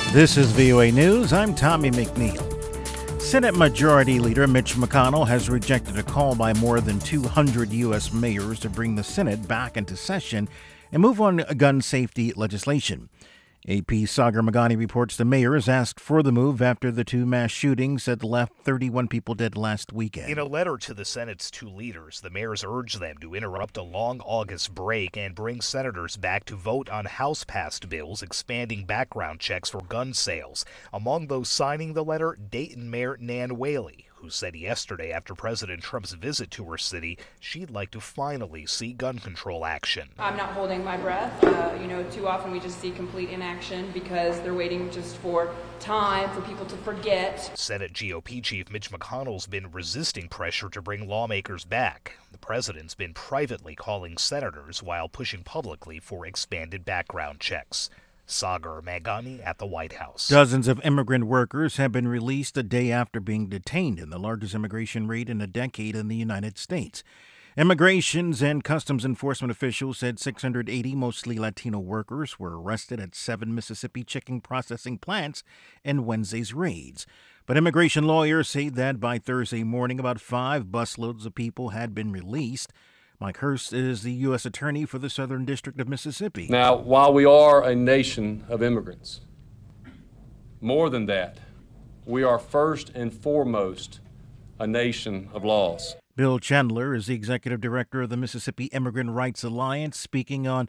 This is VOA News. I'm Tommy McNeil. Senate Majority Leader Mitch McConnell has rejected a call by more than 200 U.S. mayors to bring the Senate back into session and move on gun safety legislation. AP Sagar Meghani reports the mayors asked for the move after the two mass shootings that left 31 people dead last weekend. In a letter to the Senate's two leaders, the mayors urged them to interrupt a long August break and bring senators back to vote on House-passed bills expanding background checks for gun sales. Among those signing the letter, Dayton Mayor Nan Whaley, who said yesterday after President Trump's visit to her city, she'd like to finally see gun control action. I'm not holding my breath. Too often we just see complete inaction because they're waiting just for time for people to forget. Senate GOP Chief Mitch McConnell's been resisting pressure to bring lawmakers back. The president's been privately calling senators while pushing publicly for expanded background checks. Sagar Meghani at the White House. Dozens of immigrant workers have been released a day after being detained in the largest immigration raid in a decade in the United States. Immigrations and Customs Enforcement officials said 680 mostly Latino workers were arrested at 7 Mississippi chicken processing plants in Wednesday's raids. But immigration lawyers say that by Thursday morning, about 5 busloads of people had been released. Mike Hurst is the U.S. Attorney for the Southern District of Mississippi. Now, while we are a nation of immigrants, more than that, we are first and foremost a nation of laws. Bill Chandler is the Executive Director of the Mississippi Immigrant Rights Alliance, speaking on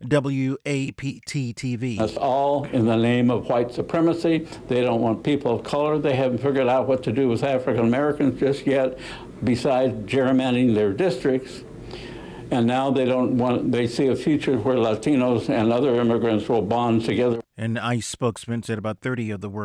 WAPT-TV. That's all in the name of white supremacy. They don't want people of color. They haven't figured out what to do with African Americans just yet, besides gerrymandering their districts. And now they see a future where Latinos and other immigrants will bond together. An ICE spokesman said about 30 of the workers